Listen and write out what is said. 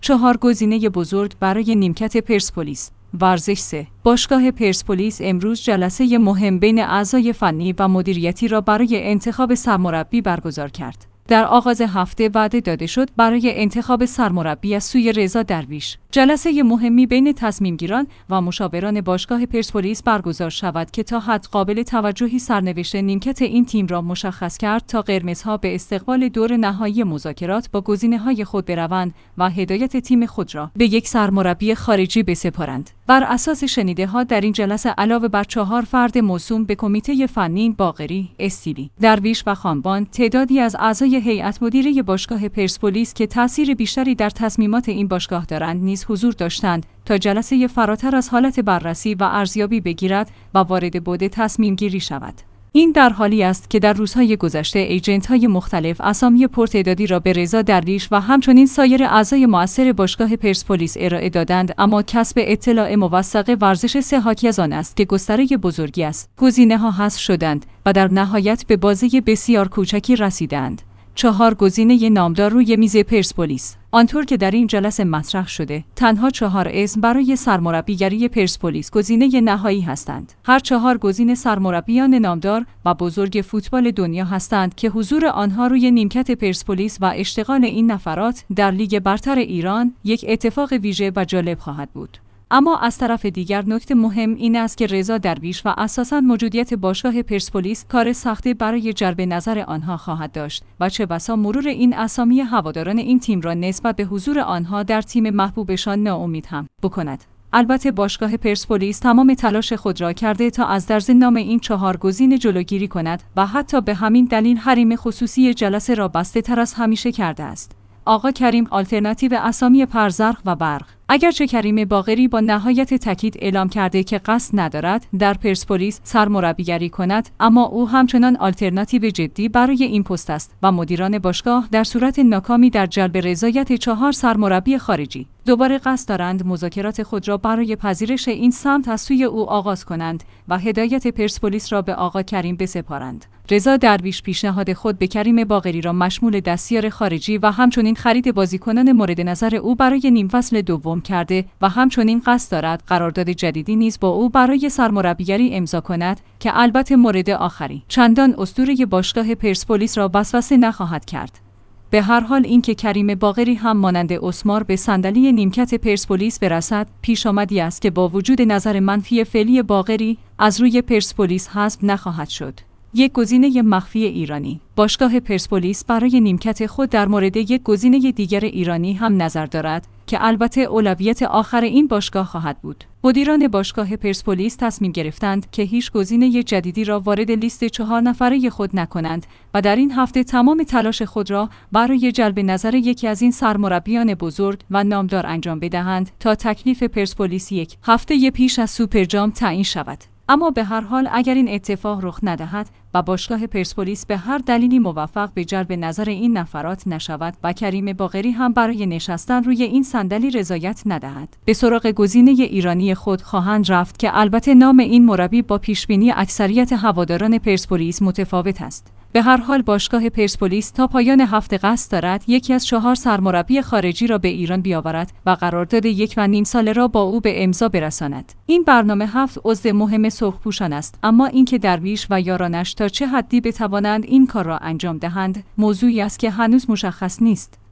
4 گزینه بزرگ برای نیمکت پرسپولیس. ورزش 3. باشگاه پرسپولیس امروز جلسه مهم بین اعضای فنی و مدیریتی را برای انتخاب سرمربی برگزار کرد. در آغاز هفته وعده داده شد برای انتخاب سرمربی از سوی رضا درویش جلسه مهمی بین تصمیمگیران و مشاوران باشگاه پرسپولیس برگزار شود که تا حد قابل توجهی سرنوشت نیمکت این تیم را مشخص کرد تا قرمزها به استقبال دور نهایی مذاکرات با گزینه‌های خود بروند و هدایت تیم خود را به یک سرمربی خارجی بسپارند. بر اساس شنیده‌ها در این جلسه علاوه بر 4 فرد موسوم به کمیته فنی باقری، استیلی، درویش و خانبان، تعدادی از اعضای هیئت مدیره باشگاه پرسپولیس که تأثیر بیشتری در تصمیمات این باشگاه دارند نیز حضور داشتند تا جلسه فراتر از حالت بررسی و ارزیابی بگیرد و وارد بعد تصمیم گیری شود. این در حالی است که در روزهای گذشته ایجنت‌های مختلف اسامی پرتعدادی را به رضا درویش و همچنین سایر اعضای مؤثر باشگاه پرسپولیس ارائه دادند، اما کسب اطلاع موثق ورزش 3 حاکی از آن است که گستره بزرگی است. گزینه‌ها حذف شدند و در نهایت به بازی بسیار کوچکی رسیدند. 4 گزینه نامدار روی میز پرسپولیس. آنطور که در این جلسه مطرح شده، تنها 4 اسم برای سرمربیگری پرسپولیس گزینه نهایی هستند. هر 4 گزینه سرمربیان نامدار و بزرگ فوتبال دنیا هستند که حضور آنها روی نیمکت پرسپولیس و اشتغال این نفرات در لیگ برتر ایران یک اتفاق ویژه و جالب خواهد بود. اما از طرف دیگر نکته مهم این است که رضا درویش و اساساً موجودیت باشگاه پرسپولیس کار سختی برای جلب نظر آنها خواهد داشت و چه بسا مرور این اسامی هواداران این تیم را نسبت به حضور آنها در تیم محبوبشان ناامید هم بکند. البته باشگاه پرسپولیس تمام تلاش خود را کرده تا از درز نام این 4 گزینه جلوگیری کند و حتی به همین دلیل حریم خصوصی جلسه را بسته تر از همیشه کرده است. آقا کریم آلترناتیو اسامی پرزرق و برق. اگرچه کریم باقری با نهایت تاکید اعلام کرده که قصد ندارد در پرسپولیس سرمربیگری کند، اما او همچنان آلترناتیو جدی برای این پست است و مدیران باشگاه در صورت ناکامی در جلب رضایت 4 سرمربی خارجی دوباره قصد دارند مذاکرات خود را برای پذیرش این سمت از سوی او آغاز کنند و هدایت پرسپولیس را به آقا کریم بسپارند. رضا درویش پیشنهاد خود به کریم باقری را مشمول دستیار خارجی و همچنین خرید بازیکنان مورد نظر او برای نیم فصل دوم کرده و همچنین قصد دارد قرارداد جدیدی نیز با او برای سرمربیگری امضا کند که البته مورد آخری چندان اسطوره باشگاه پرسپولیس را وسوسه نخواهد کرد. به هر حال اینکه کریم باقری هم مانند اسمار به صندلی نیمکت پرسپولیس برسد پیش آمدی است که با وجود نظر منفی فعلی باقری از روی پرسپولیس حذف نخواهد شد. یک گزینه مخفی ایرانی. باشگاه پرسپولیس برای نیمکت خود در مورد یک گزینه دیگر ایرانی هم نظر دارد که البته اولویت آخر این باشگاه خواهد بود. مدیران باشگاه پرسپولیس تصمیم گرفتند که هیچ گزینه جدیدی را وارد لیست 4 نفره خود نکنند و در این هفته تمام تلاش خود را برای جلب نظر یکی از این سرمربیان بزرگ و نامدار انجام بدهند تا تکلیف پرسپولیس یک هفته پیش از سوپرجام تعیین شود. اما به هر حال اگر این اتفاق رخ ندهد و باشگاه پرسپولیس به هر دلیلی موفق به جلب نظر این نفرات نشود و کریم باقری هم برای نشستن روی این صندلی رضایت ندهد، به سراغ گزینه ایرانی خود خواهند رفت که البته نام این مربی با پیشبینی اکثریت هواداران پرسپولیس متفاوت است. به هر حال باشگاه پرسپولیس تا پایان هفته قصد دارد یکی از 4 سرمربی خارجی را به ایران بیاورد و قرارداد 1.5 ساله را با او به امضا برساند. این برنامه 7 عضو مهم سرخپوشان است، اما اینکه درویش و یارانش تا چه حدی بتوانند این کار را انجام دهند موضوعی است که هنوز مشخص نیست.